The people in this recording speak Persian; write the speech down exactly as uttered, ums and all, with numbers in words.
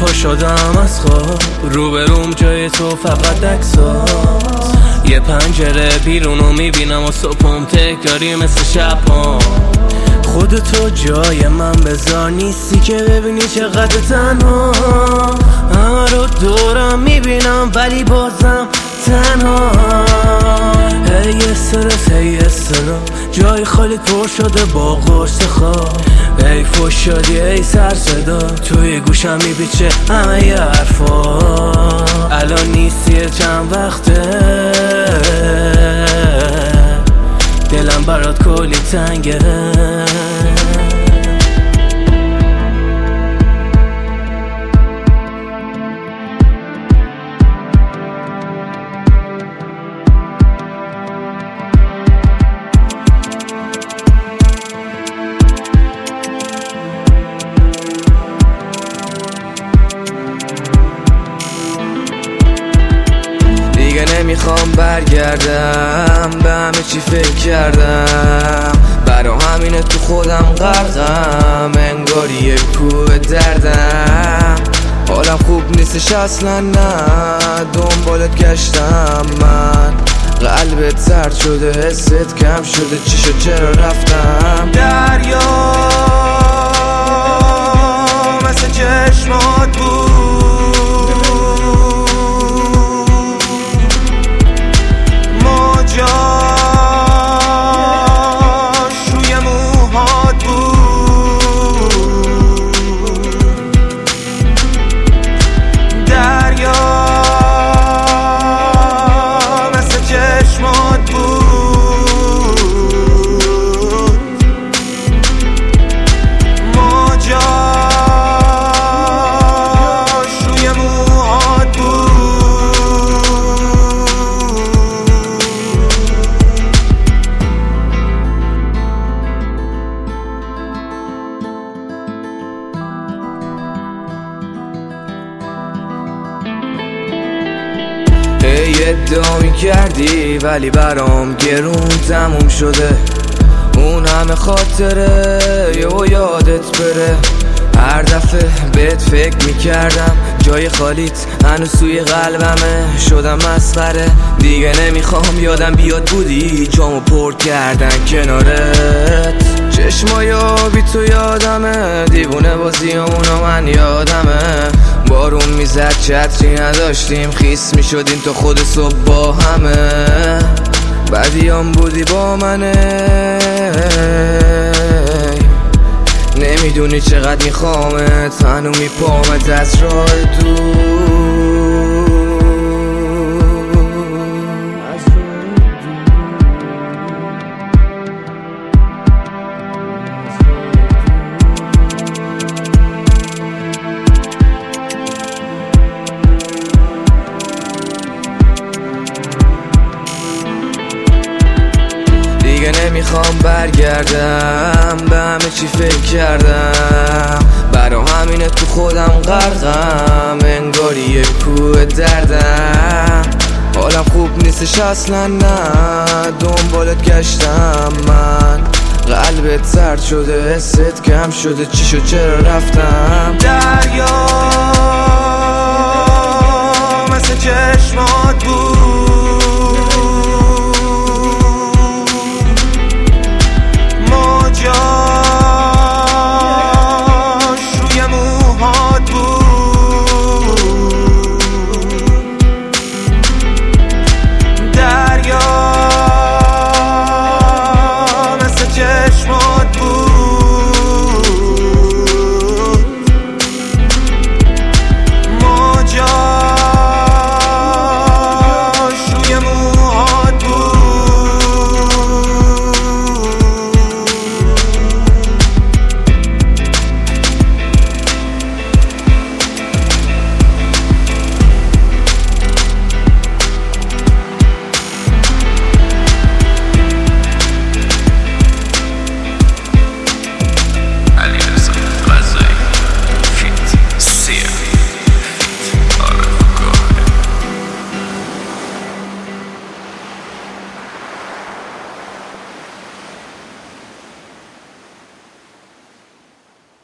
پا شدم از خواب، روبروم جای تو فقط عکسات. یه پنجره بیرونو میبینم و صبحم تکراری مثل شب‌ها. خودتو جای من بذار، نیستی که ببینی چقدر تنها. همه رو دورم میبینم ولی بازم تنها. هی استرس هی استرا، جای خالی پر شده با قرص خواب. هی فوش شدی هی سر صدا، توی گوشم میپیچه همه ی حرفا. الان نیستی چند وقته، دلم برات کلی تنگه. نمیخوام برگردم، به همه چی فکر کردم. برا همینه تو خودم غرقم، انگاری یک کوه دردم. حالم خوب نیستش اصلا، نه دنبالت گشتم من. قلبت سرد شده، حست کم شده، چی شد چرا رفتم؟ دریا مثل چشمات بود، ادعا میکردی ولی برام گرون تموم شده. اون همه خاطره یهو یادت بره. هر دفعه بهت فکر میکردم، جای خالیت هنوز توی قلبمه. شدم مسخره دیگه، نمیخوام یادم بیاد بودی جامو پر کردن کنارت. چشمای آبی تو یادمه، دیوونه بازیامونو من یادمه. بارون میزد چتری نداشتیم، خیس میشدیم تا خود صبح با همه. بدیام بودی با منه، نمیدونی چقدر میخوامت، هنو میپامت از راه دور. نمیخوام برگردم، به همه چی فکر کردم. برا همینه تو خودم غرقم، انگاری یک کوه دردم. حالم خوب نیستش اصلا، نه دنبالت گشتم من. قلبت سرد شده، حست کم شده، چی شد چرا رفتم؟ دریا مثل چشمات